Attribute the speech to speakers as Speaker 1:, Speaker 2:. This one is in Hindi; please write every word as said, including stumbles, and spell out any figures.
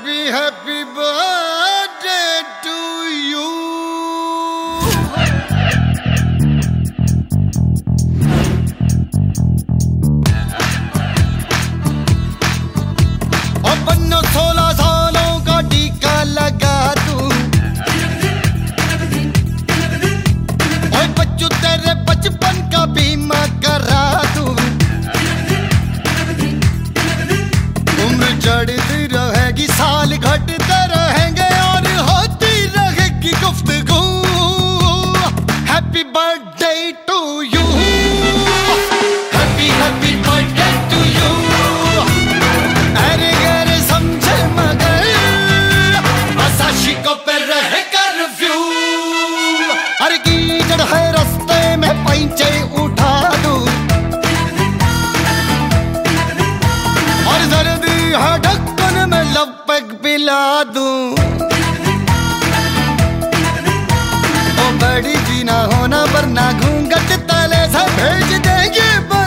Speaker 1: Happy happy birthday to you. और बन्नो सोलह सालों का टीका लगा दूं, और बच्चों तेरे बचपन का बीमा करा दूं। उम्र चढ़ती रहेगी, साल घटते रहेंगे और होती रहेगी गुफ्तगू। Happy birthday to you, happy happy birthday to you. अरे गैर समझे मगर बस आशिकों पे रहे कर्फ्यू। अरे कीचड़ है रास्ते में पैंचे उठा दूं, और सर्दी है ढक्कन में लपक पिला दूं। ओ बड़ी जी ना होना वरना घूंघट तले से भेज देंगे।